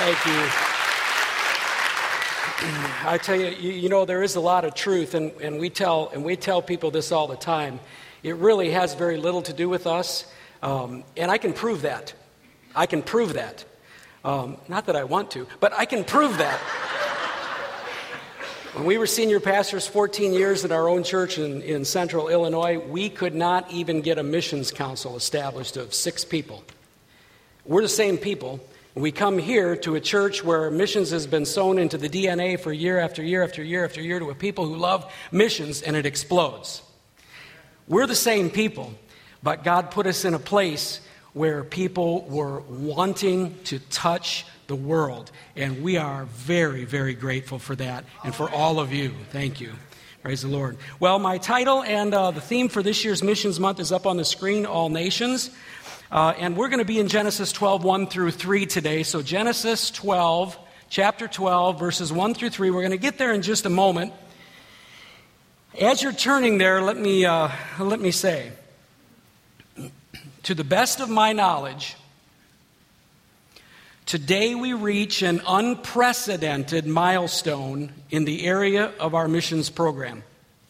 Thank you. I tell you, you know, there is a lot of truth, and we tell people this all the time. It really has very little to do with us, and I can prove that. I can prove that. Not that I want to, but I can prove that. When we were senior pastors 14 years at our own church in central Illinois, we could not even get a missions council established of 6 people. We're the same people. We come here to a church where missions has been sown into the DNA for year after year after year after year to a people who love missions, and it explodes. We're the same people, but God put us in a place where people were wanting to touch the world, and we are very, very grateful for that and for all of you. Thank you. Praise the Lord. Well, my title and the theme for this year's Missions Month is up on the screen, All Nations. And we're going to be in Genesis 12, 1 through 3 today. So Genesis 12, chapter 12, verses 1 through 3. We're going to get there in just a moment. As you're turning there, let me say, to the best of my knowledge, today we reach an unprecedented milestone in the area of our missions program.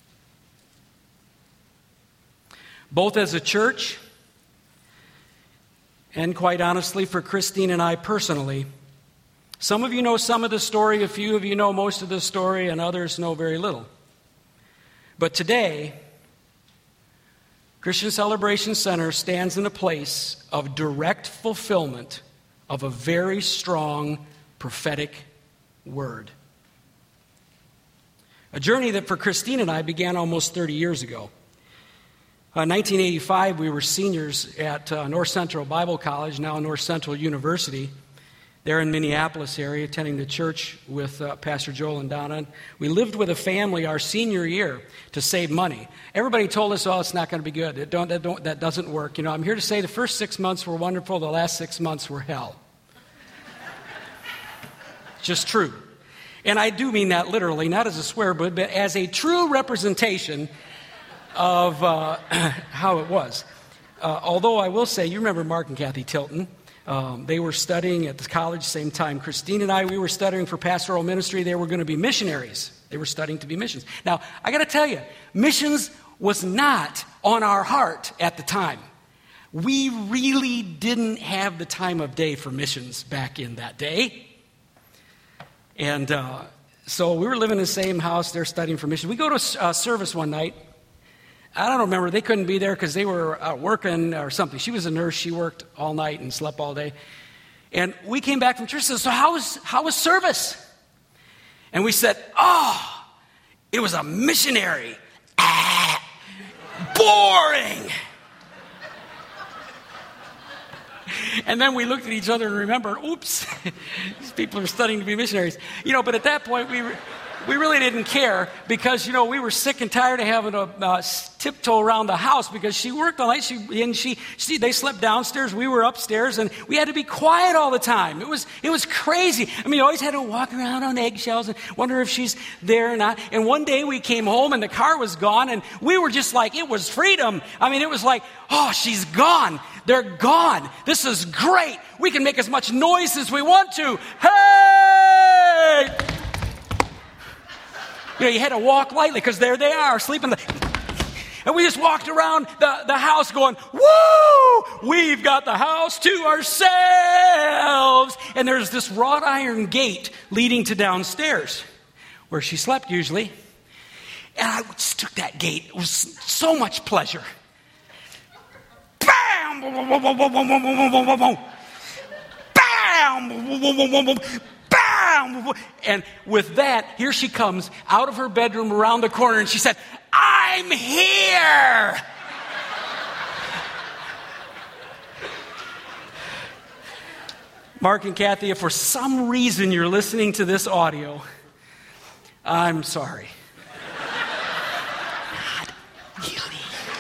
Both as a church and quite honestly, for Christine and I personally, some of you know some of the story, a few of you know most of the story, and others know very little. But today, Christian Celebration Center stands in a place of direct fulfillment of a very strong prophetic word. A journey that for Christine and I began almost 30 years ago. In 1985, we were seniors at North Central Bible College, now North Central University, there in Minneapolis area, attending the church with Pastor Joel and Donna. We lived with a family our senior year to save money. Everybody told us, oh, it's not going to be good. That doesn't work. You know, I'm here to say the first 6 months were wonderful. The last 6 months were hell. Just true. And I do mean that literally, not as a swear word, but as a true representation of how it was. Although I will say, you remember Mark and Kathy Tilton. They were studying at the college same time. Christine and I, we were studying for pastoral ministry. They were going to be missionaries. They were studying to be missions. Now, I got to tell you, missions was not on our heart at the time. We really didn't have the time of day for missions back in that day. And so we were living in the same house. They're studying for missions. We go to service one night. I don't remember. They couldn't be there because they were working or something. She was a nurse. She worked all night and slept all day. And we came back from church and said, so how was service? And we said, it was a missionary. Boring. And then we looked at each other and remembered, oops, these people are studying to be missionaries. You know, but at that point, we really didn't care because, you know, we were sick and tired of having to tiptoe around the house because she worked all night. They slept downstairs. We were upstairs, and we had to be quiet all the time. It was crazy. I mean, you always had to walk around on eggshells and wonder if she's there or not. And one day we came home, and the car was gone, and we were just like, it was freedom. I mean, it was like, oh, she's gone. They're gone. This is great. We can make as much noise as we want to. Hey! You know, you had to walk lightly because there they are, sleeping. And we just walked around the house going, woo! We've got the house to ourselves. And there's this wrought iron gate leading to downstairs where she slept usually. And I just took that gate. It was so much pleasure. Bam! Bam! Bam! And with that, here she comes out of her bedroom around the corner, and she said, I'm here! Mark and Kathy, if for some reason you're listening to this audio, I'm sorry. God, really?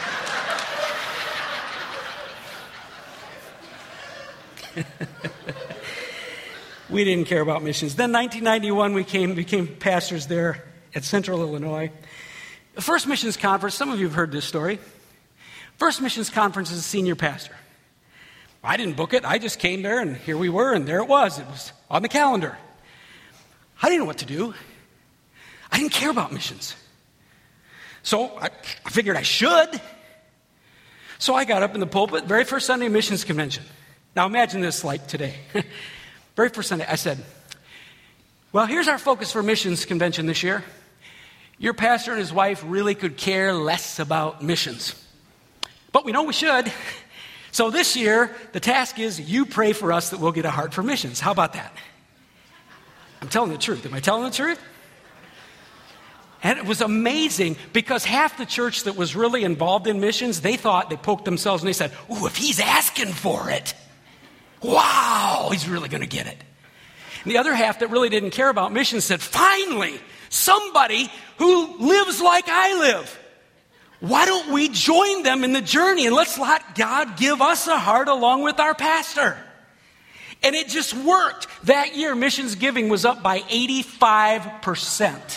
We didn't care about missions. Then 1991, we became pastors there at Central Illinois. The first missions conference, some of you have heard this story. First missions conference as a senior pastor. I didn't book it. I just came there, and here we were, and there it was. It was on the calendar. I didn't know what to do. I didn't care about missions. So I figured I should. So I got up in the pulpit, very first Sunday missions convention. Now imagine this like today. Very first Sunday, I said, well, here's our focus for missions convention this year. Your pastor and his wife really could care less about missions. But we know we should. So this year, the task is you pray for us that we'll get a heart for missions. How about that? I'm telling the truth. Am I telling the truth? And it was amazing because half the church that was really involved in missions, they poked themselves and they said, ooh, if he's asking for it, wow, he's really going to get it. And the other half that really didn't care about missions said, finally, somebody who lives like I live. Why don't we join them in the journey and let's let God give us a heart along with our pastor? And it just worked. That year, missions giving was up by 85%.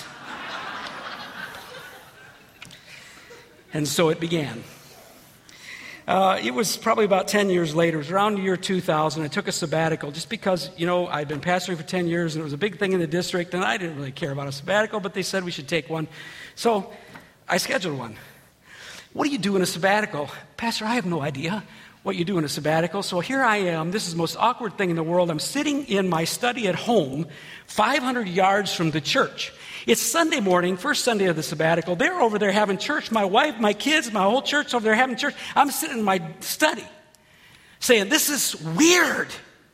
And so it began. It was probably about 10 years later. It was around the year 2000. I took a sabbatical just because, I'd been pastoring for 10 years and it was a big thing in the district and I didn't really care about a sabbatical, but they said we should take one. So I scheduled one. What do you do in a sabbatical? Pastor, I have no idea what you do in a sabbatical. So here I am. This is the most awkward thing in the world. I'm sitting in my study at home, 500 yards from the church. It's Sunday morning, first Sunday of the sabbatical. They're over there having church. My wife, my kids, my whole church over there having church. I'm sitting in my study saying, this is weird.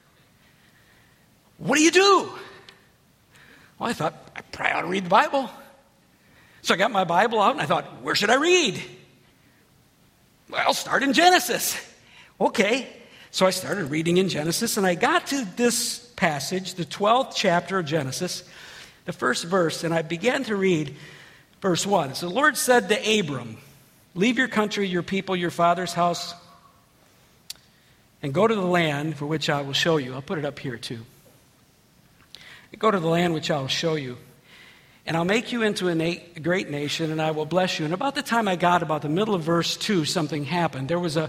What do you do? Well, I thought, I probably ought to read the Bible. So I got my Bible out and I thought, where should I read? Well, start in Genesis. Okay. So I started reading in Genesis and I got to this passage, the 12th chapter of Genesis, the first verse, and I began to read verse 1. So the Lord said to Abram, leave your country, your people, your father's house, and go to the land for which I will show you. I'll put it up here too. Go to the land which I will show you. And I'll make you into a great nation, and I will bless you. And about the time I got about the middle of verse 2, something happened. There was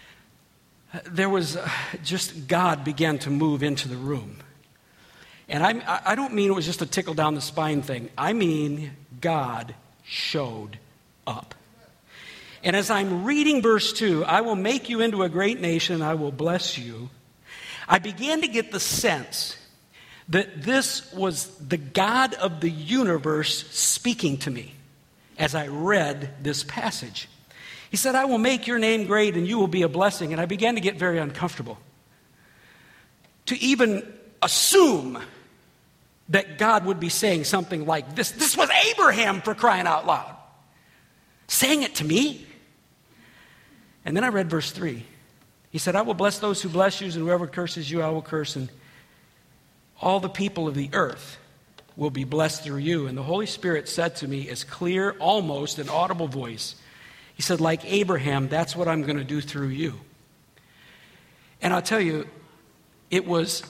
just God began to move into the room. And I don't mean it was just a tickle down the spine thing. I mean God showed up. And as I'm reading verse 2, I will make you into a great nation, I will bless you. I began to get the sense that this was the God of the universe speaking to me as I read this passage. He said, I will make your name great and you will be a blessing. And I began to get very uncomfortable. To even assume that God would be saying something like this. This was Abraham, for crying out loud, saying it to me. And then I read verse 3. He said, I will bless those who bless you, and whoever curses you, I will curse. And all the people of the earth will be blessed through you. And the Holy Spirit said to me, as clear, almost an audible voice, he said, like Abraham, that's what I'm going to do through you. And I'll tell you, it was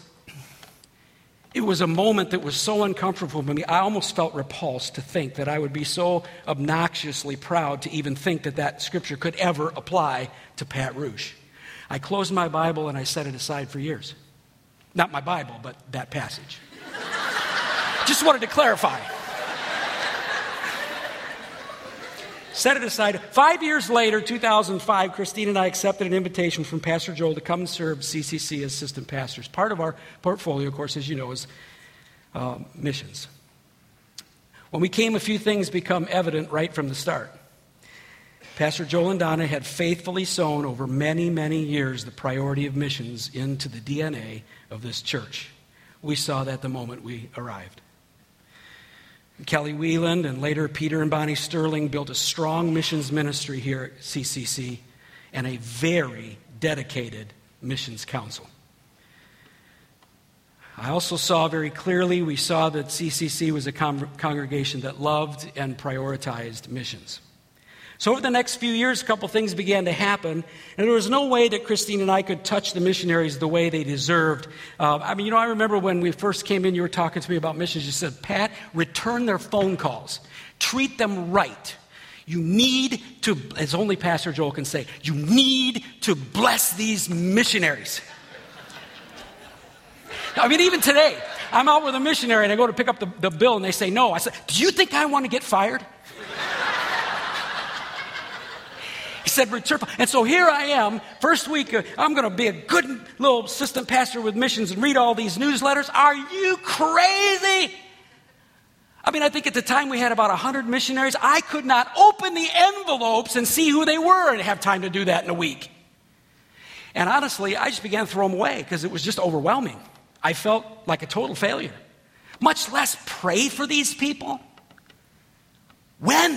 a moment that was so uncomfortable for me. I almost felt repulsed to think that I would be so obnoxiously proud to even think that scripture could ever apply to Pat Rouge. I closed my Bible and I set it aside for years. Not my Bible, but that passage. Just wanted to clarify. Set it aside. 5 years later, 2005, Christine and I accepted an invitation from Pastor Joel to come and serve CCC as assistant pastors. Part of our portfolio, of course, as you know, is missions. When we came, a few things become evident right from the start. Pastor Joel and Donna had faithfully sown over many, many years the priority of missions into the DNA of this church. We saw that the moment we arrived. Kelly Wieland and later Peter and Bonnie Sterling built a strong missions ministry here at CCC and a very dedicated missions council. I also saw very clearly, we saw that CCC was a congregation that loved and prioritized missions. So over the next few years, a couple things began to happen, and there was no way that Christine and I could touch the missionaries the way they deserved. I remember when we first came in, you were talking to me about missions. You said, Pat, return their phone calls. Treat them right. You need to, as only Pastor Joel can say, you need to bless these missionaries. I mean, even today, I'm out with a missionary and I go to pick up the bill and they say no. I said, do you think I want to get fired? He said, return. And so here I am, first week, I'm going to be a good little assistant pastor with missions and read all these newsletters. Are you crazy? I mean, I think at the time we had about 100 missionaries. I could not open the envelopes and see who they were and have time to do that in a week. And honestly, I just began to throw them away because it was just overwhelming. I felt like a total failure. Much less pray for these people. When?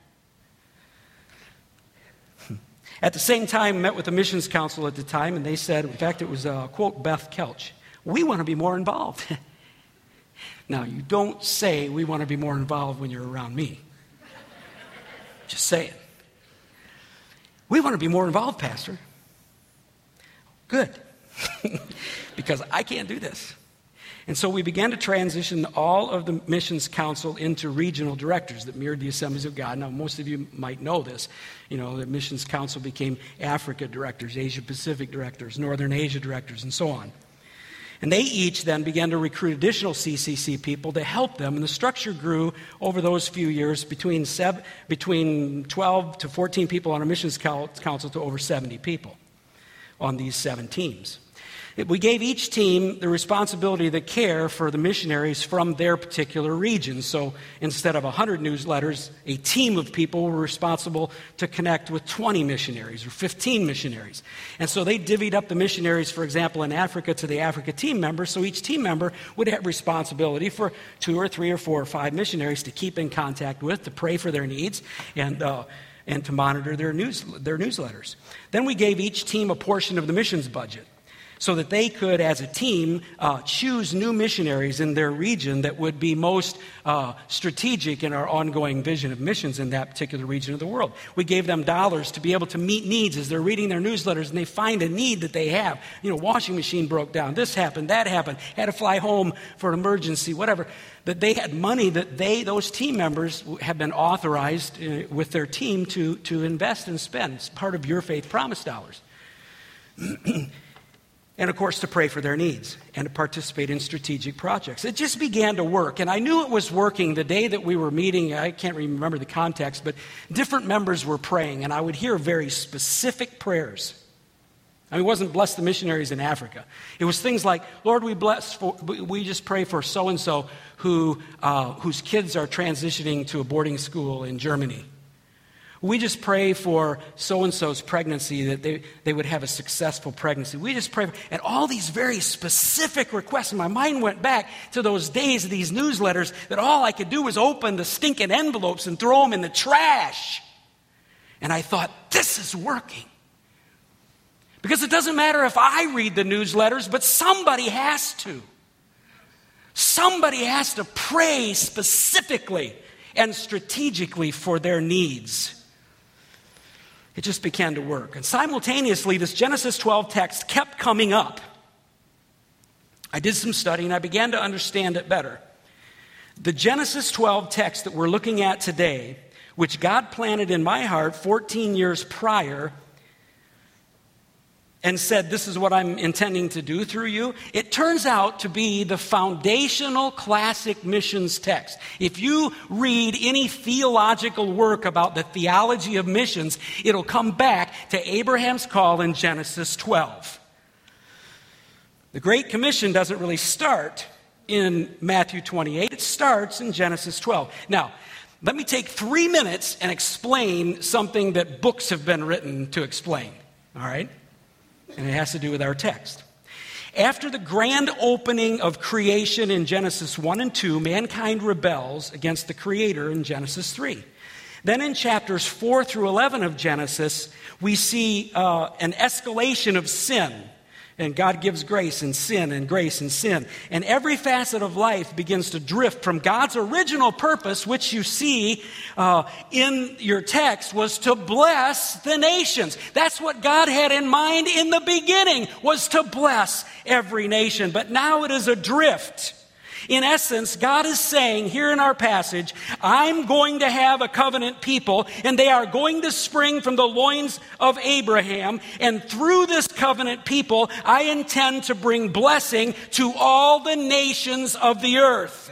At the same time, I met with the missions council at the time, and they said, in fact, it was, quote, Beth Kelch, we want to be more involved. Now, you don't say we want to be more involved when you're around me. Just say it. We want to be more involved, Pastor. Good. Because I can't do this. And so we began to transition all of the missions council into regional directors that mirrored the Assemblies of God. Now, most of you might know this. You know, the missions council became Africa directors, Asia Pacific directors, Northern Asia directors, and so on. And they each then began to recruit additional CCC people to help them. And the structure grew over those few years between 12 to 14 people on a missions council to over 70 people on these 7 teams. We gave each team the responsibility to care for the missionaries from their particular region. So instead of 100 newsletters, a team of people were responsible to connect with 20 missionaries or 15 missionaries. And so they divvied up the missionaries, for example, in Africa to the Africa team members. So each team member would have responsibility for 2 or 3 or 4 or 5 missionaries to keep in contact with, to pray for their needs, and to monitor their newsletters. Then we gave each team a portion of the missions budget, so that they could, as a team, choose new missionaries in their region that would be most strategic in our ongoing vision of missions in that particular region of the world. We gave them dollars to be able to meet needs as they're reading their newsletters and they find a need that they have. You know, washing machine broke down, this happened, that happened, had to fly home for an emergency, whatever. That they had money that those team members have been authorized with their team to invest and spend. It's part of Your Faith Promise dollars. And, of course, to pray for their needs and to participate in strategic projects. It just began to work. And I knew it was working the day that we were meeting. I can't remember the context, but different members were praying. And I would hear very specific prayers. I mean, it wasn't bless the missionaries in Africa. It was things like, Lord, we just pray for so-and-so whose kids are transitioning to a boarding school in Germany. We just pray for so-and-so's pregnancy, that they would have a successful pregnancy. We just pray, and all these very specific requests. And my mind went back to those days of these newsletters that all I could do was open the stinking envelopes and throw them in the trash. And I thought, this is working. Because it doesn't matter if I read the newsletters, but somebody has to. Somebody has to pray specifically and strategically for their needs. It just began to work. And simultaneously, this Genesis 12 text kept coming up. I did some study and I began to understand it better. The Genesis 12 text that we're looking at today, which God planted in my heart 14 years prior and said, this is what I'm intending to do through you, it turns out to be the foundational classic missions text. If you read any theological work about the theology of missions, it'll come back to Abraham's call in Genesis 12. The Great Commission doesn't really start in Matthew 28. It starts in Genesis 12. Now, let me take 3 minutes and explain something that books have been written to explain. All right? And it has to do with our text. After the grand opening of creation in Genesis 1 and 2, mankind rebels against the Creator in Genesis 3. Then in chapters 4 through 11 of Genesis, we see an escalation of sin. And God gives grace and sin and grace and sin. And every facet of life begins to drift from God's original purpose, which you see in your text, was to bless the nations. That's what God had in mind in the beginning, was to bless every nation. But now it is adrift. In essence, God is saying here in our passage, I'm going to have a covenant people, and they are going to spring from the loins of Abraham. And through this covenant people, I intend to bring blessing to all the nations of the earth.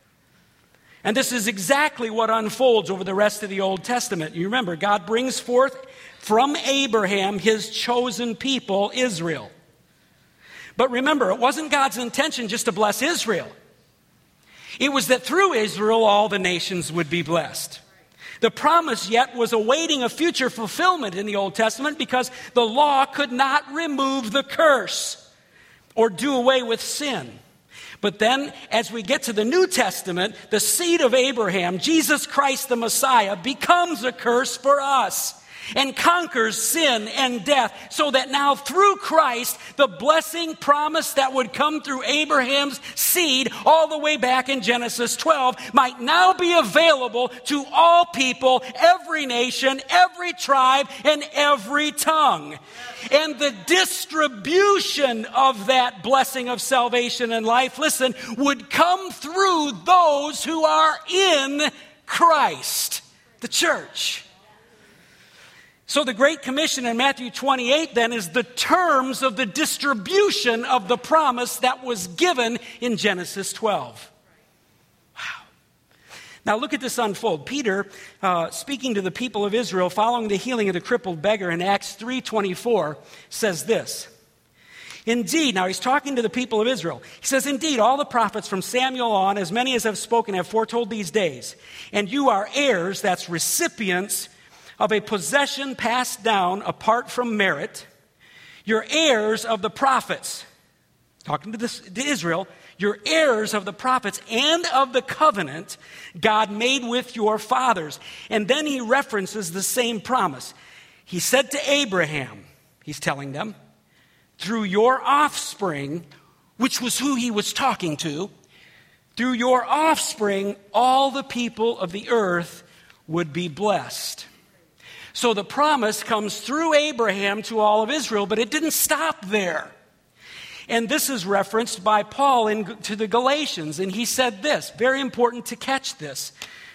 And this is exactly what unfolds over the rest of the Old Testament. You remember, God brings forth from Abraham his chosen people, Israel. But remember, it wasn't God's intention just to bless Israel. It was that through Israel, all the nations would be blessed. The promise yet was awaiting a future fulfillment in the Old Testament because the law could not remove the curse or do away with sin. But then, as we get to the New Testament, the seed of Abraham, Jesus Christ the Messiah, becomes a curse for us and conquers sin and death, so that now through Christ, the blessing promise that would come through Abraham's seed all the way back in Genesis 12 might now be available to all people, every nation, every tribe, and every tongue. And the distribution of that blessing of salvation and life, listen, would come through those who are in Christ, the church. So the Great Commission in Matthew 28 then is the terms of the distribution of the promise that was given in Genesis 12. Wow. Now look at this unfold. Peter, speaking to the people of Israel following the healing of the crippled beggar in Acts 3:24, says this. Indeed, now he's talking to the people of Israel. He says, indeed, all the prophets from Samuel on, as many as have spoken, have foretold these days. And you are heirs, that's recipients, of a possession passed down apart from merit. You're heirs of the prophets. Talking to Israel, you're heirs of the prophets and of the covenant God made with your fathers. And then he references the same promise. He said to Abraham, he's telling them, through your offspring, which was who he was talking to, through your offspring, all the people of the earth would be blessed. So the promise comes through Abraham to all of Israel, but it didn't stop there. And this is referenced by Paul to the Galatians, and he said this, very important to catch this.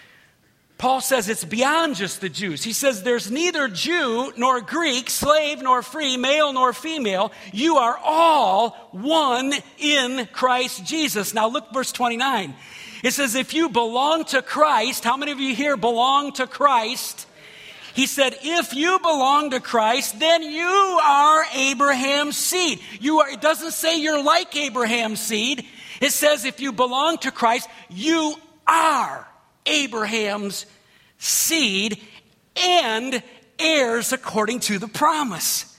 Paul says it's beyond just the Jews. He says there's neither Jew nor Greek, slave nor free, male nor female. You are all one in Christ Jesus. Now look verse 29. It says if you belong to Christ, how many of you here belong to Christ? He said, if you belong to Christ, then you are Abraham's seed. It doesn't say you're like Abraham's seed. It says if you belong to Christ, you are Abraham's seed and heirs according to the promise.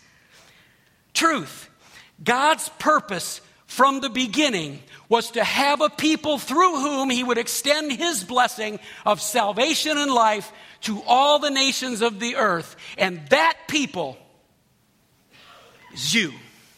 Truth. God's purpose from the beginning was to have a people through whom he would extend his blessing of salvation and life to all the nations of the earth. And that people is you.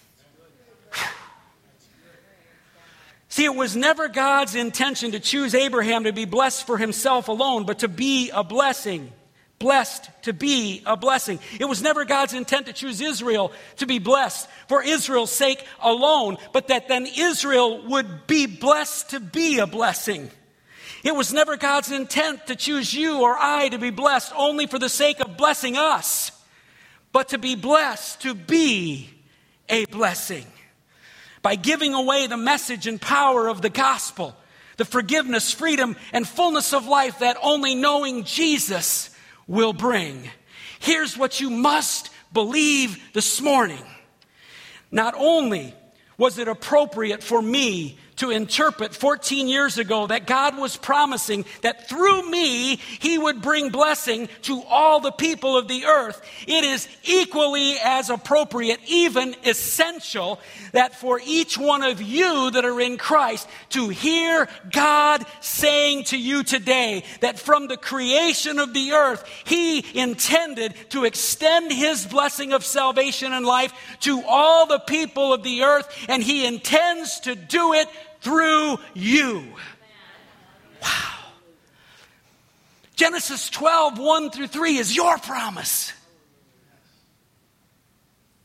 See, it was never God's intention to choose Abraham to be blessed for himself alone, but to be a blessing. Blessed to be a blessing. It was never God's intent to choose Israel to be blessed for Israel's sake alone, but that then Israel would be blessed to be a blessing. It was never God's intent to choose you or I to be blessed only for the sake of blessing us, but to be blessed to be a blessing. By giving away the message and power of the gospel, the forgiveness, freedom, and fullness of life that only knowing Jesus will bring. Here's what you must believe this morning. Not only was it appropriate for me to interpret 14 years ago that God was promising that through me, he would bring blessing to all the people of the earth. It is equally as appropriate, even essential, that for each one of you that are in Christ to hear God saying to you today that from the creation of the earth, he intended to extend his blessing of salvation and life to all the people of the earth, and he intends to do it through you. Wow. Genesis 12, 1 through 3 is your promise.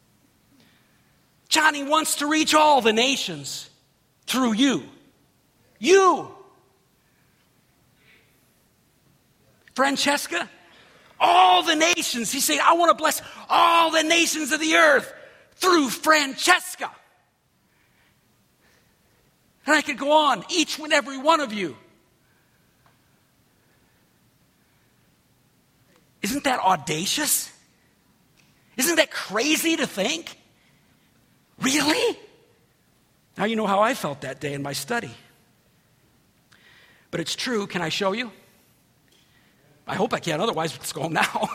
Johnny wants to reach all the nations through you. You. Francesca, all the nations. He said, I want to bless all the nations of the earth through Francesca. And I could go on, each and every one of you. Isn't that audacious? Isn't that crazy to think? Really? Now you know how I felt that day in my study. But it's true. Can I show you? I hope I can. Otherwise, let's go home now.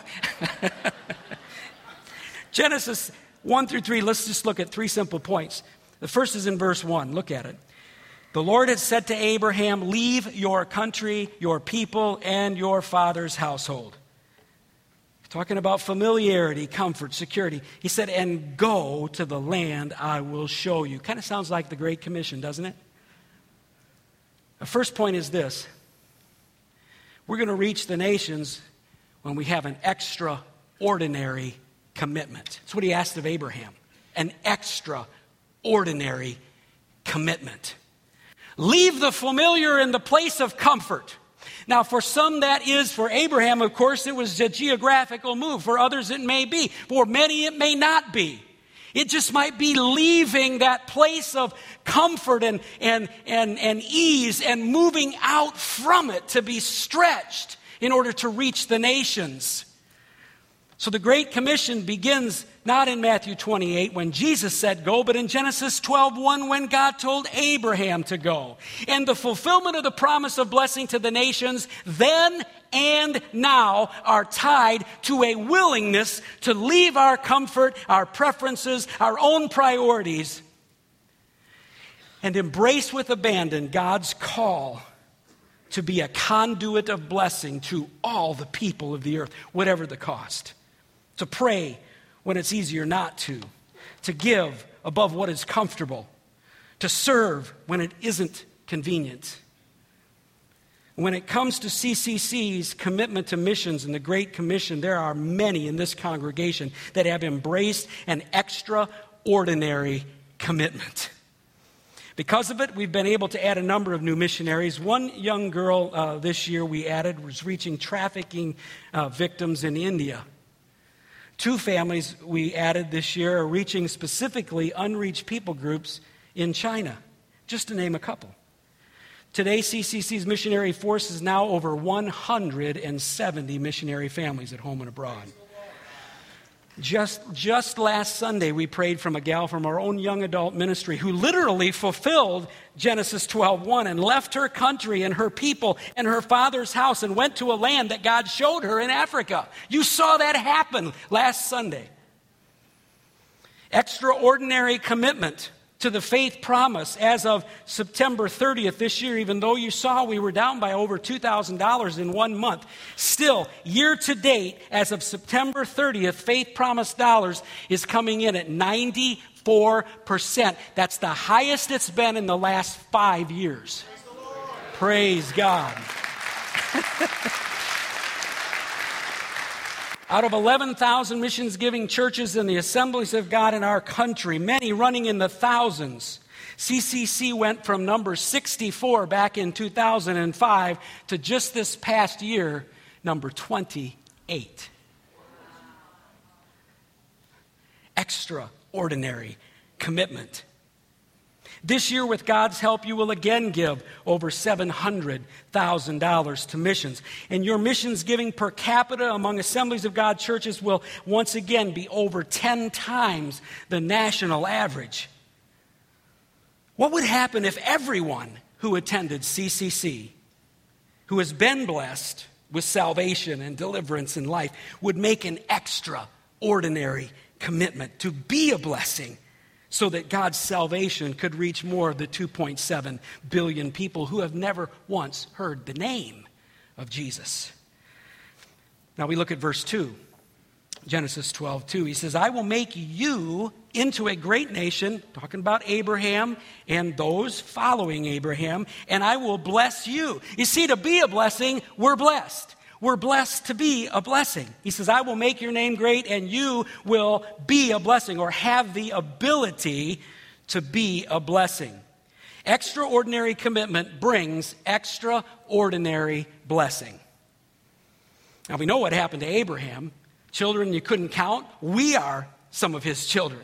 Genesis 1 through 3, let's just look at 3 simple points. The first is in verse 1. Look at it. The Lord had said to Abraham, leave your country, your people, and your father's household. Talking about familiarity, comfort, security. He said, and go to the land I will show you. Kind of sounds like the Great Commission, doesn't it? The first point is this. We're going to reach the nations when we have an extraordinary commitment. That's what he asked of Abraham. An extraordinary commitment. Leave the familiar in the place of comfort. Now, for some that is. For Abraham, of course, it was a geographical move. For others, it may be. For many, it may not be. It just might be leaving that place of comfort and ease and moving out from it to be stretched in order to reach the nations. So the Great Commission begins not in Matthew 28 when Jesus said go, but in Genesis 12:1 when God told Abraham to go. And the fulfillment of the promise of blessing to the nations then and now are tied to a willingness to leave our comfort, our preferences, our own priorities, and embrace with abandon God's call to be a conduit of blessing to all the people of the earth, whatever the cost. To pray when it's easier not to give above what is comfortable, to serve when it isn't convenient. When it comes to CCC's commitment to missions and the Great Commission, there are many in this congregation that have embraced an extraordinary commitment. Because of it, we've been able to add a number of new missionaries. One young girl this year we added was reaching trafficking victims in India. 2 families we added this year are reaching specifically unreached people groups in China, just to name a couple. Today, CCC's missionary force is now over 170 missionary families at home and abroad. Just last Sunday, we prayed from a gal from our own young adult ministry who literally fulfilled Genesis 12:1 and left her country and her people and her father's house and went to a land that God showed her in Africa. You saw that happen last Sunday. Extraordinary commitment to the faith promise as of September 30th this year, even though you saw we were down by over $2,000 in 1 month. Still, year to date, as of September 30th, faith promise dollars is coming in at 94%. That's the highest it's been in the last 5 years. Praise God. Out of 11,000 missions-giving churches in the Assemblies of God in our country, many running in the thousands, CCC went from number 64 back in 2005 to just this past year, number 28. Extraordinary commitment. This year, with God's help, you will again give over $700,000 to missions. And your missions giving per capita among Assemblies of God churches will once again be over 10 times the national average. What would happen if everyone who attended CCC, who has been blessed with salvation and deliverance in life, would make an extraordinary commitment to be a blessing so that God's salvation could reach more of the 2.7 billion people who have never once heard the name of Jesus? Now we look at verse 2, Genesis 12:2. He says, I will make you into a great nation, talking about Abraham and those following Abraham, and I will bless you. You see, to be a blessing, we're blessed. We're blessed to be a blessing. He says, I will make your name great and you will be a blessing or have the ability to be a blessing. Extraordinary commitment brings extraordinary blessing. Now, we know what happened to Abraham. Children you couldn't count. We are some of his children.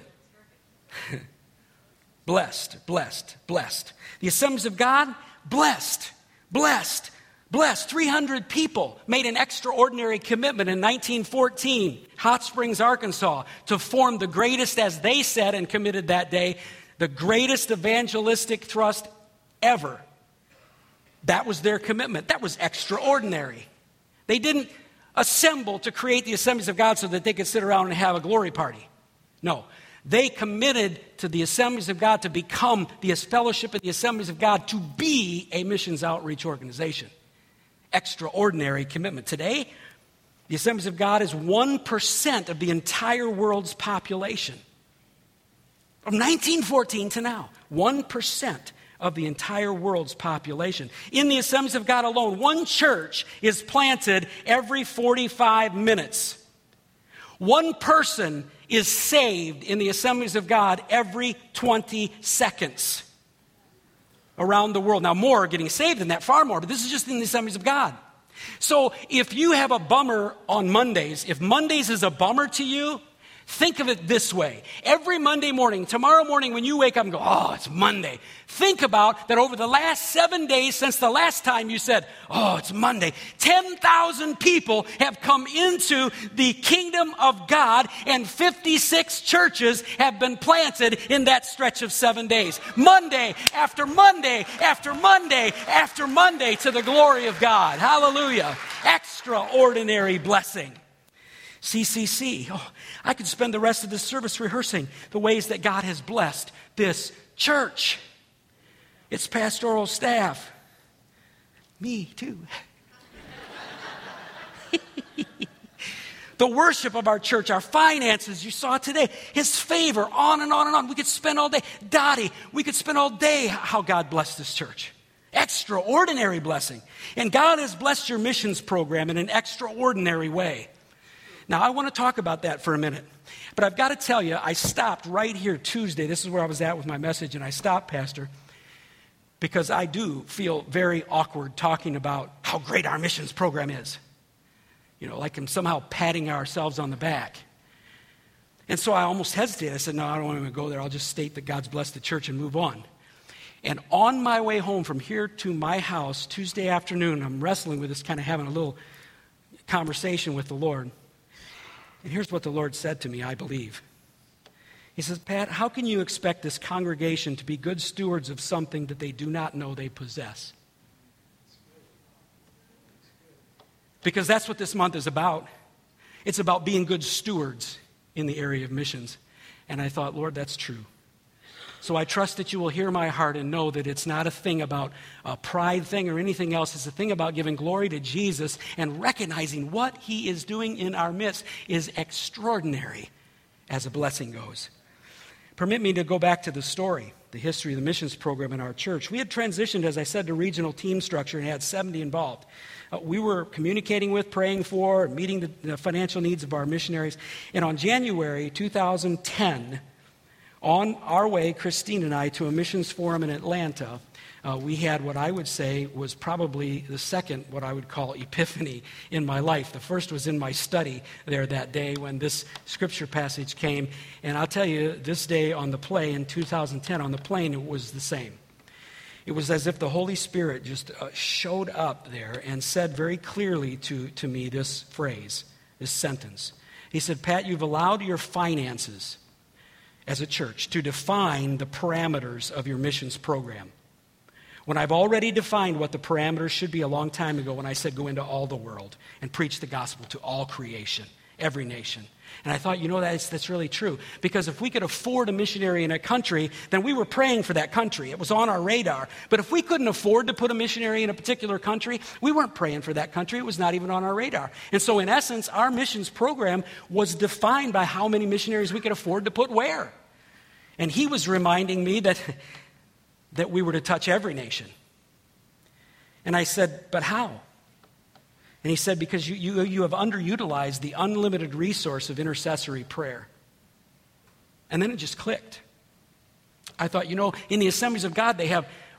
Blessed, blessed, blessed. The Assemblies of God, blessed, blessed, blessed. 300 people made an extraordinary commitment in 1914, Hot Springs, Arkansas, to form the greatest, as they said and committed that day, the greatest evangelistic thrust ever. That was their commitment. That was extraordinary. They didn't assemble to create the Assemblies of God so that they could sit around and have a glory party. No. They committed to the Assemblies of God to become the fellowship of the Assemblies of God to be a missions outreach organization. Extraordinary commitment. Today, the Assemblies of God is 1% of the entire world's population. From 1914 to now, 1% of the entire world's population. In the Assemblies of God alone, one church is planted every 45 minutes. One person is saved in the Assemblies of God every 20 seconds around the world. Now, more are getting saved than that, far more, but this is just in the Assemblies of God. So if you have a bummer on Mondays, if Mondays is a bummer to you, think of it this way. Every Monday morning, tomorrow morning when you wake up and go, oh, it's Monday. Think about that over the last 7 days since the last time you said, oh, it's Monday. 10,000 people have come into the kingdom of God and 56 churches have been planted in that stretch of 7 days. Monday after Monday after Monday after Monday to the glory of God. Hallelujah. Extraordinary blessing. CCC. Oh, I could spend the rest of this service rehearsing the ways that God has blessed this church. Its pastoral staff. Me too. The worship of our church, our finances, you saw today, His favor, on and on and on. We could spend all day. Dottie, we could spend all day how God blessed this church. Extraordinary blessing. And God has blessed your missions program in an extraordinary way. Now, I want to talk about that for a minute. But I've got to tell you, I stopped right here Tuesday. This is where I was at with my message, and I stopped, Pastor, because I do feel very awkward talking about how great our missions program is. You know, like I'm somehow patting ourselves on the back. And so I almost hesitated. I said, no, I don't want to go there. I'll just state that God's blessed the church and move on. And on my way home from here to my house Tuesday afternoon, I'm wrestling with this, kind of having a little conversation with the Lord. And here's what the Lord said to me, I believe. He says, Pat, how can you expect this congregation to be good stewards of something that they do not know they possess? Because that's what this month is about. It's about being good stewards in the area of missions. And I thought, Lord, that's true. So I trust that you will hear my heart and know that it's not a thing about a pride thing or anything else. It's a thing about giving glory to Jesus and recognizing what He is doing in our midst is extraordinary as a blessing goes. Permit me to go back to the story, the history of the missions program in our church. We had transitioned, as I said, to regional team structure and had 70 involved. We were communicating with, praying for, meeting the financial needs of our missionaries. And on January 2010, on our way, Christine and I, to a missions forum in Atlanta, we had what I would say was probably the second, what I would call epiphany in my life. The first was in my study there that day when this scripture passage came. And I'll tell you, this day on the plane, in 2010, on the plane, it was the same. It was as if the Holy Spirit just showed up there and said very clearly to me this phrase, this sentence. He said, Pat, you've allowed your finances as a church to define the parameters of your missions program. When I've already defined what the parameters should be a long time ago when I said go into all the world and preach the gospel to all creation, every nation. And I thought, that's really true. Because if we could afford a missionary in a country, then we were praying for that country. It was on our radar. But if we couldn't afford to put a missionary in a particular country, we weren't praying for that country. It was not even on our radar. And so in essence, our missions program was defined by how many missionaries we could afford to put where. And he was reminding me that we were to touch every nation. And I said, but how? And he said, because you have underutilized the unlimited resource of intercessory prayer. And then it just clicked. I thought, in the Assemblies of God, they have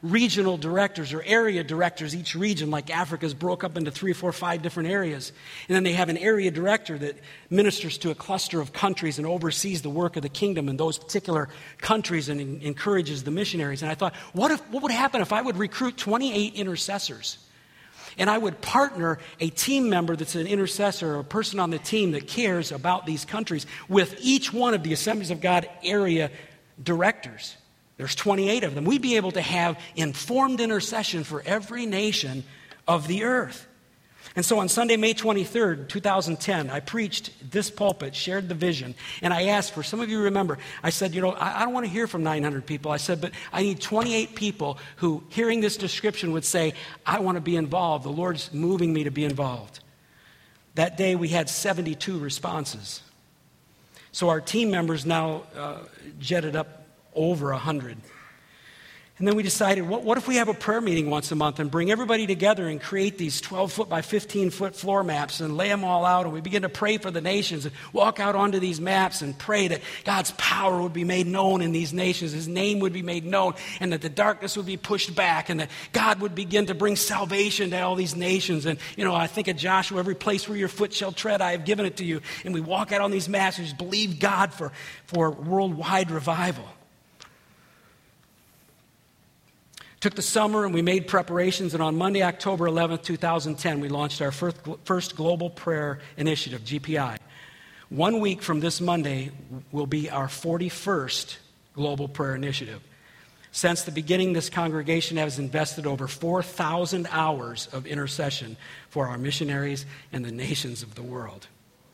regional directors or area directors each region, like Africa's broke up into 3, 4, 5 different areas. And then they have an area director that ministers to a cluster of countries and oversees the work of the kingdom in those particular countries and encourages the missionaries. And I thought, what would happen if I would recruit 28 intercessors? And I would partner a team member that's an intercessor or a person on the team that cares about these countries with each one of the Assemblies of God area directors. There's 28 of them. We'd be able to have informed intercession for every nation of the earth. And so on Sunday, May 23rd, 2010, I preached this pulpit, shared the vision, and I asked for, some of you remember, I said, I don't want to hear from 900 people. I said, but I need 28 people who, hearing this description, would say, I want to be involved. The Lord's moving me to be involved. That day, we had 72 responses. So our team members now jetted up over 100. And then we decided, what if we have a prayer meeting once a month and bring everybody together and create these 12-foot by 15-foot floor maps and lay them all out, and we begin to pray for the nations and walk out onto these maps and pray that God's power would be made known in these nations, His name would be made known, and that the darkness would be pushed back, and that God would begin to bring salvation to all these nations. And, I think of Joshua, every place where your foot shall tread, I have given it to you. And we walk out on these maps and just believe God for worldwide revival. Took the summer and we made preparations, and on Monday, October 11th, 2010, we launched our first Global Prayer Initiative, GPI. 1 week from this Monday will be our 41st Global Prayer Initiative. Since the beginning, this congregation has invested over 4,000 hours of intercession for our missionaries and the nations of the world.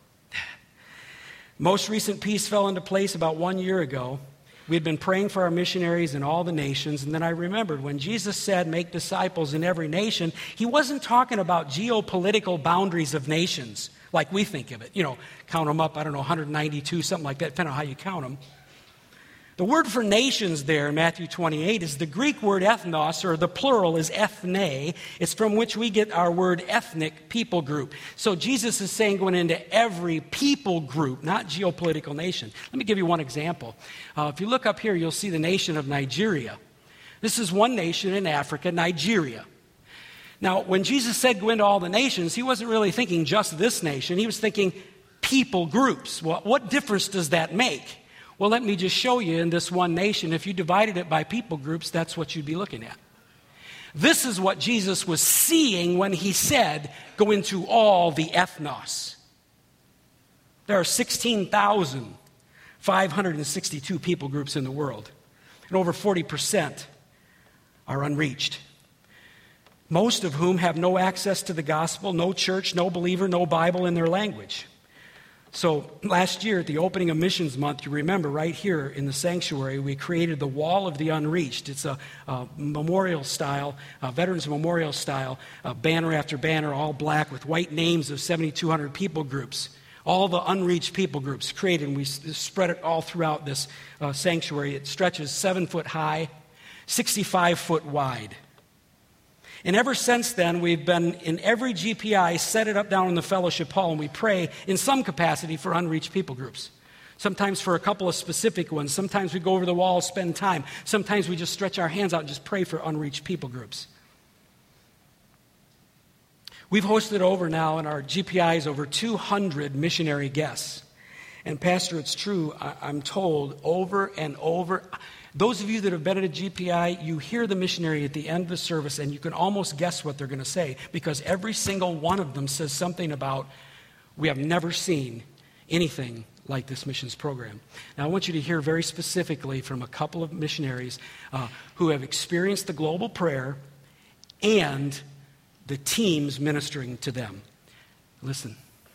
Most recent peace fell into place about 1 year ago. We had been praying for our missionaries in all the nations, and then I remembered when Jesus said, make disciples in every nation, He wasn't talking about geopolitical boundaries of nations like we think of it. Count them up, 192, something like that, depending on how you count them. The word for nations there in Matthew 28 is the Greek word ethnos, or the plural is ethne. It's from which we get our word ethnic, people group. So Jesus is saying going into every people group, not geopolitical nation. Let me give you one example. If you look up here, you'll see the nation of Nigeria. This is one nation in Africa, Nigeria. Now, when Jesus said go into all the nations, He wasn't really thinking just this nation. He was thinking people groups. Well, what difference does that make? Well, let me just show you in this one nation, if you divided it by people groups, that's what you'd be looking at. This is what Jesus was seeing when He said, go into all the ethnos. There are 16,562 people groups in the world, and over 40% are unreached. Most of whom have no access to the gospel, no church, no believer, no Bible in their language. So last year at the opening of Missions Month, you remember right here in the sanctuary, we created the Wall of the Unreached. It's a memorial style, a veterans memorial style, banner after banner, all black with white names of 7,200 people groups. All the unreached people groups created, and we spread it all throughout this sanctuary. It stretches 7 foot high, 65 foot wide. And ever since then, we've been in every GPI, set it up down in the fellowship hall, and we pray in some capacity for unreached people groups. Sometimes for a couple of specific ones. Sometimes we go over the wall, spend time. Sometimes we just stretch our hands out and just pray for unreached people groups. We've hosted over now in our GPIs over 200 missionary guests. And Pastor, it's true, I'm told over and over. Those of you that have been at a GPI, you hear the missionary at the end of the service and you can almost guess what they're going to say, because every single one of them says something about, we have never seen anything like this missions program. Now I want you to hear very specifically from a couple of missionaries who have experienced the global prayer and the teams ministering to them. Listen.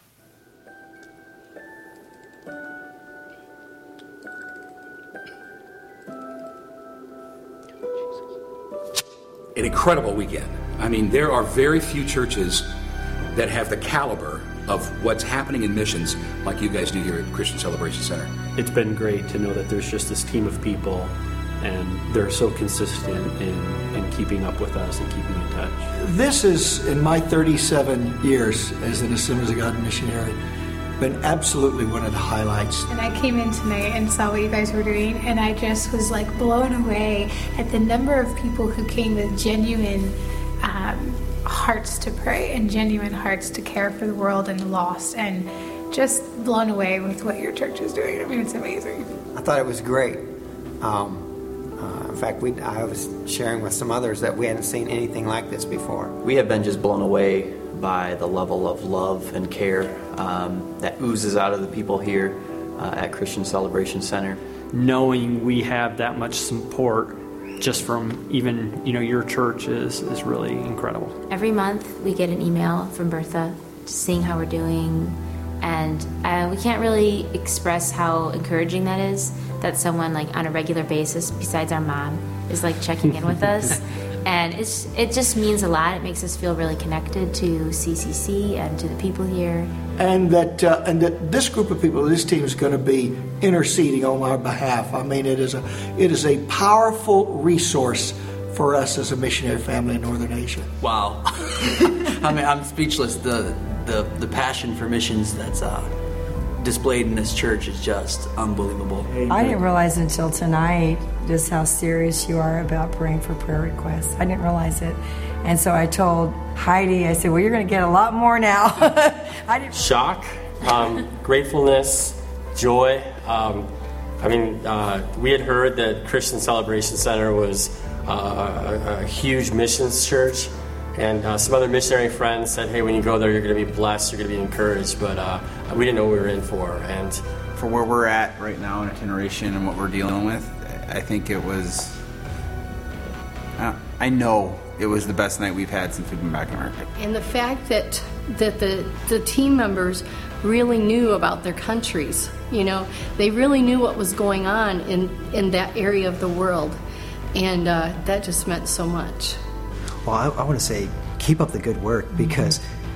An incredible weekend. I mean, there are very few churches that have the caliber of what's happening in missions like you guys do here at Christian Celebration Center. It's been great to know that there's just this team of people, and they're so consistent in keeping up with us and keeping in touch. This is, in my 37 years as an Assemblies of God missionary, been absolutely one of the highlights. And I came in tonight and saw what you guys were doing, and I just was like blown away at the number of people who came with genuine hearts to pray and genuine hearts to care for the world and the lost, and just blown away with what your church is doing. I mean, it's amazing. I thought it was great. In fact, I was sharing with some others that we hadn't seen anything like this before. We have been just blown away by the level of love and care that oozes out of the people here at Christian Celebration Center. Knowing we have that much support just from even, your church is really incredible. Every month we get an email from Bertha seeing how we're doing, and we can't really express how encouraging that is, that someone like on a regular basis besides our mom is like checking in with us. And it just means a lot. It makes us feel really connected to CCC and to the people here. And that this group of people, this team is going to be interceding on our behalf. I mean, it is a powerful resource for us as a missionary family in Northern Asia. Wow. I mean, I'm speechless. The passion for missions that's displayed in this church is just unbelievable. I didn't realize until tonight just how serious you are about praying for prayer requests. I didn't realize it. And so I told Heidi, I said, well, you're going to get a lot more now. Shock, gratefulness, joy. We had heard that Christian Celebration Center was a huge missions church. And some other missionary friends said, hey, when you go there, you're going to be blessed, you're going to be encouraged. But we didn't know what we were in for. And for where we're at right now in iteration and what we're dealing with, I think it was, I know it was the best night we've had since we've been back in America. And the fact that the team members really knew about their countries, they really knew what was going on in that area of the world. And that just meant so much. Well, I want to say keep up the good work, because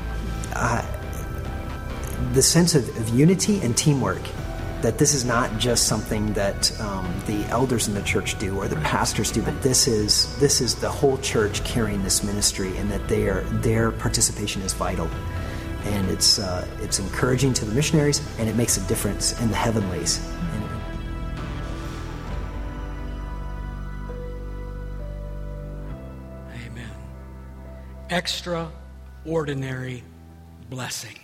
the sense of unity and teamwork, that this is not just something that the elders in the church do or the pastors do, but this is the whole church carrying this ministry, and that their participation is vital. And it's encouraging to the missionaries, and it makes a difference in the heavenlies. Extraordinary blessing.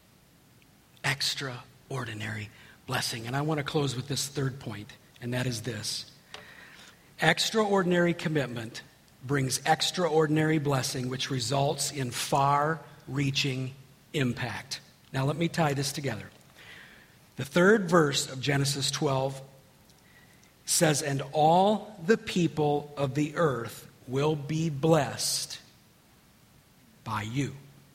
Extraordinary blessing. And I want to close with this third point, and that is this. Extraordinary commitment brings extraordinary blessing, which results in far-reaching impact. Now let me tie this together. The third verse of Genesis 12 says, and all the people of the earth will be blessed by you.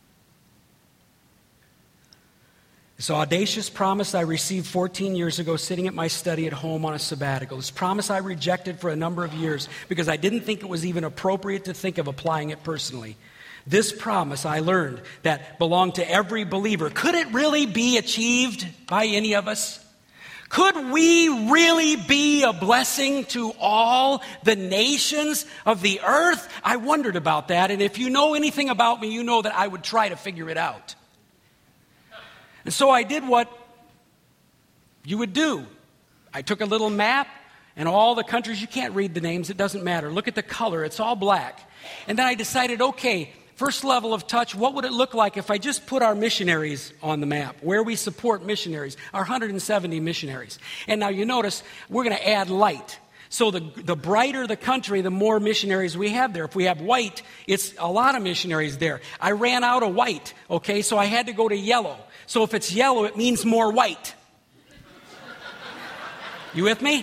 This audacious promise I received 14 years ago sitting at my study at home on a sabbatical. This promise I rejected for a number of years because I didn't think it was even appropriate to think of applying it personally. This promise I learned that belonged to every believer. Could it really be achieved by any of us? Could we really be a blessing to all the nations of the earth? I wondered about that, and if you know anything about me, you know that I would try to figure it out. And so I did what you would do. I took a little map, and all the countries, you can't read the names, it doesn't matter. Look at the color, it's all black. And then I decided, okay, first level of touch, what would it look like if I just put our missionaries on the map, where we support missionaries, our 170 missionaries. And now you notice we're going to add light. So the brighter the country, the more missionaries we have there. If we have white, it's a lot of missionaries there. I ran out of white, okay, so I had to go to yellow. So if it's yellow, it means more white. You with me?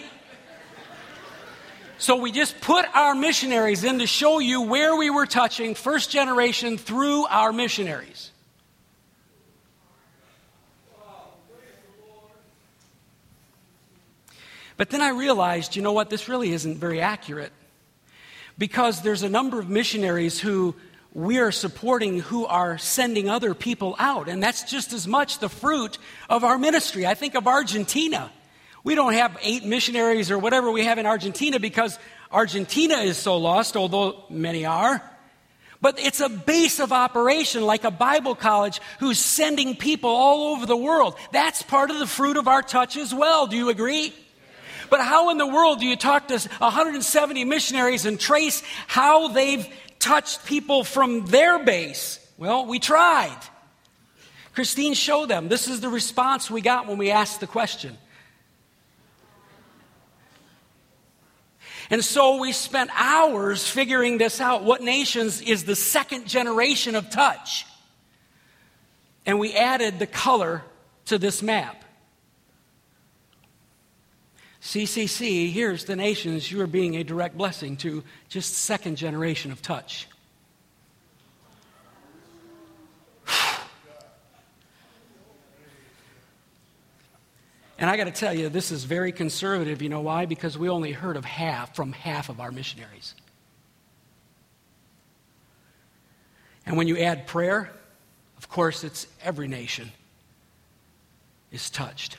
So we just put our missionaries in to show you where we were touching first generation through our missionaries. But then I realized, you know what, this really isn't very accurate. Because there's a number of missionaries who we are supporting who are sending other people out. And that's just as much the fruit of our ministry. I think of Argentina. We don't have 8 missionaries or whatever we have in Argentina because Argentina is so lost, although many are. But it's a base of operation like a Bible college who's sending people all over the world. That's part of the fruit of our touch as well. Do you agree? But how in the world do you talk to 170 missionaries and trace how they've touched people from their base? Well, we tried. Christine showed them. This is the response we got when we asked the question. And so we spent hours figuring this out. What nations is the second generation of touch? And we added the color to this map. CCC, here's the nations you are being a direct blessing to, just second generation of touch. And I got to tell you, this is very conservative. You know why? Because we only heard of half of our missionaries. And when you add prayer, of course, it's every nation is touched.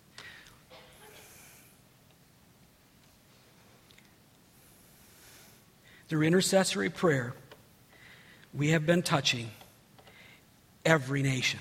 Through intercessory prayer, we have been touching every nation.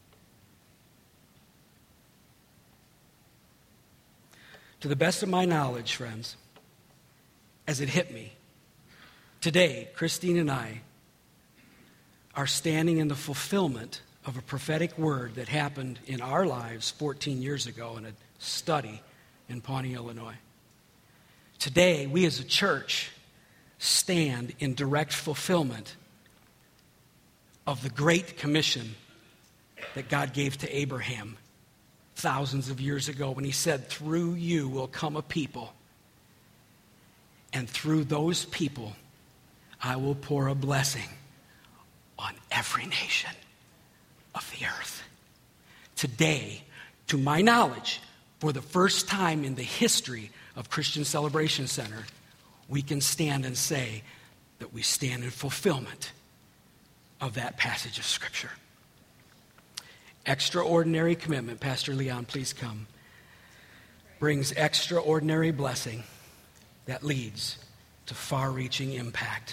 To the best of my knowledge, friends, as it hit me, today, Christine and I are standing in the fulfillment of a prophetic word that happened in our lives 14 years ago in a study in Pawnee, Illinois. Today, we as a church stand in direct fulfillment of the Great Commission that God gave to Abraham thousands of years ago when he said, through you will come a people, and through those people I will pour a blessing on every nation of the earth. Today, to my knowledge, for the first time in the history of Christian Celebration Center, we can stand and say that we stand in fulfillment of that passage of Scripture. Extraordinary commitment, Pastor Leon, please come, brings extraordinary blessing that leads to far-reaching impact.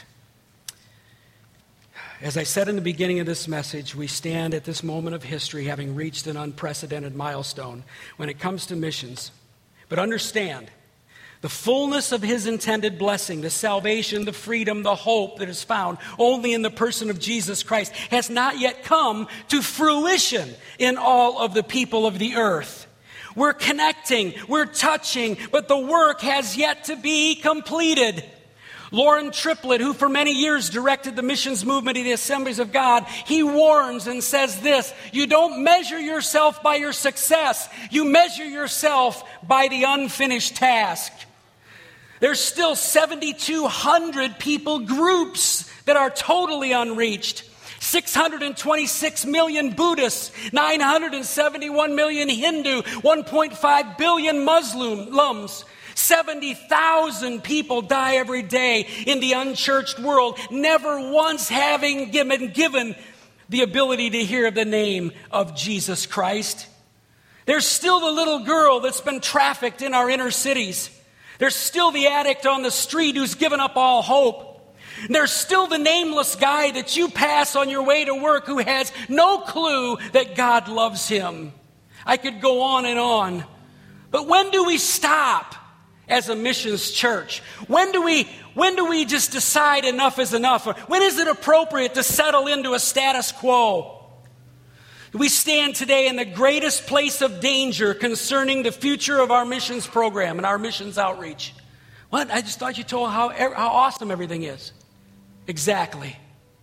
As I said in the beginning of this message, we stand at this moment of history having reached an unprecedented milestone when it comes to missions. But understand, the fullness of his intended blessing, the salvation, the freedom, the hope that is found only in the person of Jesus Christ has not yet come to fruition in all of the people of the earth. We're connecting, we're touching, but the work has yet to be completed. Lauren Triplett, who for many years directed the missions movement in the Assemblies of God, he warns and says this: you don't measure yourself by your success, you measure yourself by the unfinished task. There's still 7,200 people groups that are totally unreached. 626 million Buddhists, 971 million Hindu, 1.5 billion Muslims. 70,000 people die every day in the unchurched world, never once having been given the ability to hear the name of Jesus Christ. There's still the little girl that's been trafficked in our inner cities. There's still the addict on the street who's given up all hope. There's still the nameless guy that you pass on your way to work who has no clue that God loves him. I could go on. But when do we stop as a missions church? When do we just decide enough is enough? Or when is it appropriate to settle into a status quo? We stand today in the greatest place of danger concerning the future of our missions program and our missions outreach. What? I just thought you told how awesome everything is. Exactly.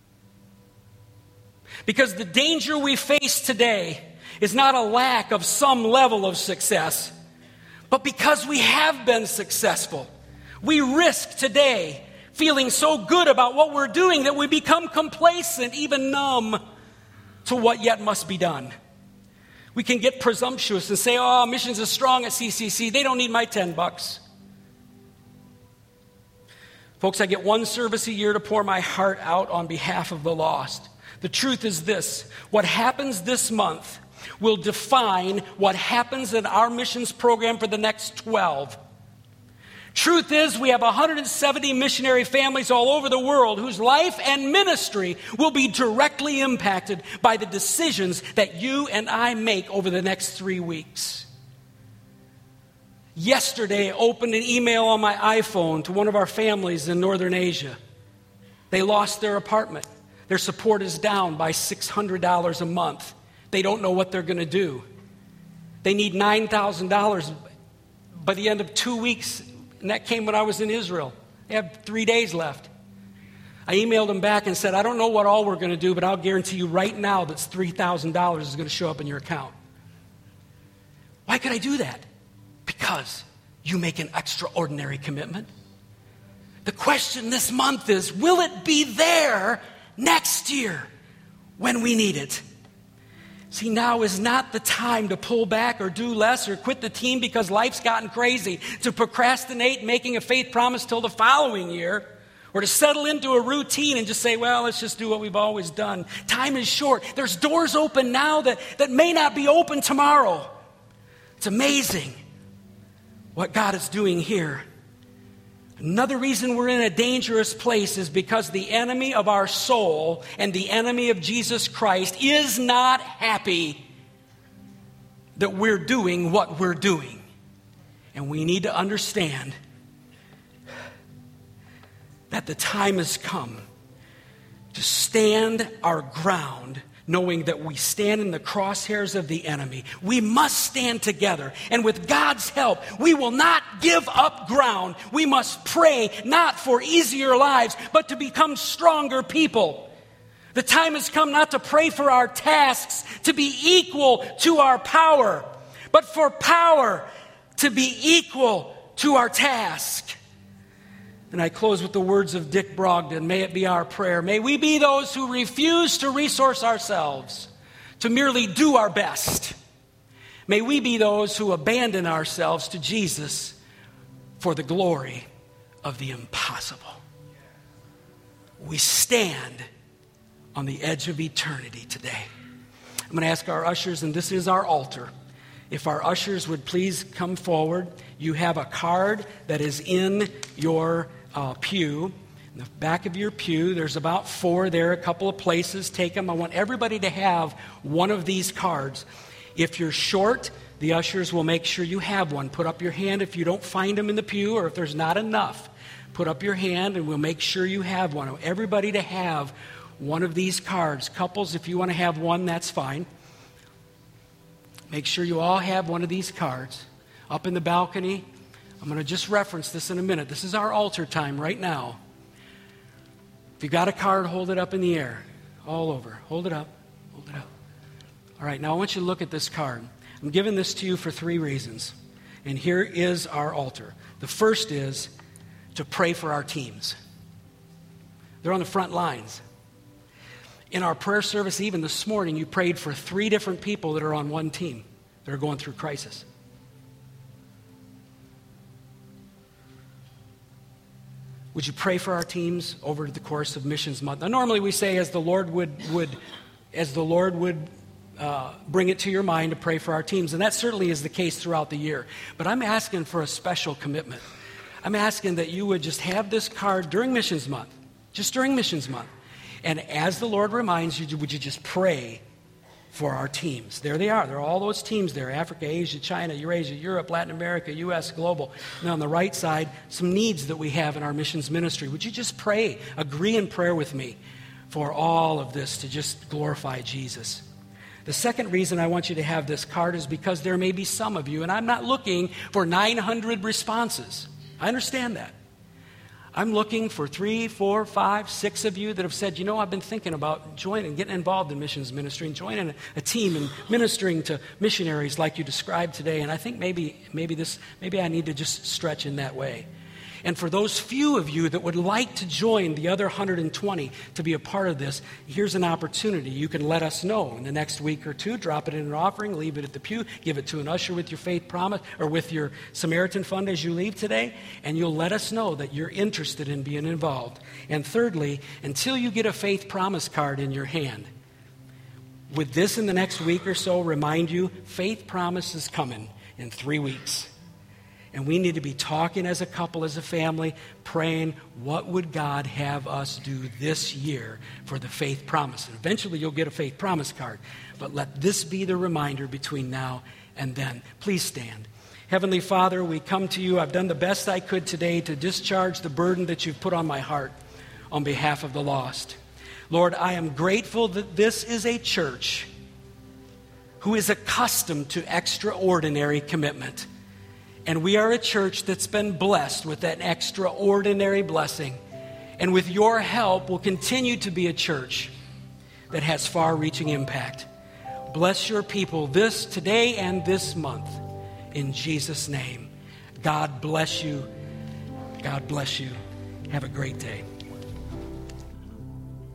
Because the danger we face today is not a lack of some level of success, but because we have been successful. We risk today feeling so good about what we're doing that we become complacent, even numb to what yet must be done. We can get presumptuous and say, oh, missions are strong at CCC. They don't need my $10. Folks, I get one service a year to pour my heart out on behalf of the lost. The truth is this: what happens this month will define what happens in our missions program for the next 12. Truth is, we have 170 missionary families all over the world whose life and ministry will be directly impacted by the decisions that you and I make over the next 3 weeks. Yesterday, I opened an email on my iPhone to one of our families in Northern Asia. They lost their apartment. Their support is down by $600 a month. They don't know what they're going to do. They need $9,000 by the end of 2 weeks, and that came when I was in Israel. They have 3 days left. I emailed them back and said, I don't know what all we're going to do, but I'll guarantee you right now that $3,000 is going to show up in your account. Why could I do that? Because you make an extraordinary commitment. The question this month is, will it be there next year when we need it? See, now is not the time to pull back or do less or quit the team because life's gotten crazy, to procrastinate making a faith promise till the following year, or to settle into a routine and just say, well, let's just do what we've always done. Time is short. There's doors open now that may not be open tomorrow. It's amazing what God is doing here. Another reason we're in a dangerous place is because the enemy of our soul and the enemy of Jesus Christ is not happy that we're doing what we're doing. And we need to understand that the time has come to stand our ground, knowing that we stand in the crosshairs of the enemy. We must stand together. And with God's help, we will not give up ground. We must pray not for easier lives, but to become stronger people. The time has come not to pray for our tasks to be equal to our power, but for power to be equal to our task. And I close with the words of Dick Brogden. May it be our prayer. May we be those who refuse to resource ourselves, to merely do our best. May we be those who abandon ourselves to Jesus for the glory of the impossible. We stand on the edge of eternity today. I'm going to ask our ushers, and this is our altar. If our ushers would please come forward. You have a card that is in your pew. In the back of your pew, there's about 4 there, a couple of places. Take them. I want everybody to have one of these cards. If you're short, the ushers will make sure you have one. Put up your hand if you don't find them in the pew, or if there's not enough. Put up your hand and we'll make sure you have one. I want everybody to have one of these cards. Couples, if you want to have one, that's fine. Make sure you all have one of these cards. Up in the balcony, I'm going to just reference this in a minute. This is our altar time right now. If you got a card, hold it up in the air. All over. Hold it up. Hold it up. All right, now I want you to look at this card. I'm giving this to you for 3 reasons. And here is our altar. The first is to pray for our teams. They're on the front lines. In our prayer service, even this morning, you prayed for 3 different people that are on one team that are going through crisis. Would you pray for our teams over the course of Missions Month? Now, normally we say, as the Lord would bring it to your mind, to pray for our teams, and that certainly is the case throughout the year. But I'm asking for a special commitment. I'm asking that you would just have this card during Missions Month, just during Missions Month. And as the Lord reminds you, would you just pray for our teams? There they are. There are all those teams there: Africa, Asia, China, Eurasia, Europe, Latin America, U.S., global. And on the right side, some needs that we have in our missions ministry. Would you just pray, agree in prayer with me for all of this to just glorify Jesus? The second reason I want you to have this card is because there may be some of you, and I'm not looking for 900 responses. I understand that. I'm looking for 3, 4, 5, 6 of you that have said, I've been thinking about joining, getting involved in missions ministry and joining a team and ministering to missionaries like you described today. And I think maybe I need to just stretch in that way. And for those few of you that would like to join the other 120 to be a part of this, here's an opportunity. You can let us know in the next week or 2. Drop it in an offering, leave it at the pew, give it to an usher with your faith promise or with your Samaritan fund as you leave today, and you'll let us know that you're interested in being involved. And thirdly, until you get a faith promise card in your hand, with this in the next week or so, remind you, faith promise is coming in 3 weeks. And we need to be talking as a couple, as a family, praying, what would God have us do this year for the faith promise? And eventually you'll get a faith promise card. But let this be the reminder between now and then. Please stand. Heavenly Father, we come to you. I've done the best I could today to discharge the burden that you've put on my heart on behalf of the lost. Lord, I am grateful that this is a church who is accustomed to extraordinary commitment. And we are a church that's been blessed with that extraordinary blessing. And with your help, we'll continue to be a church that has far-reaching impact. Bless your people today and this month. In Jesus' name. God bless you. God bless you. Have a great day.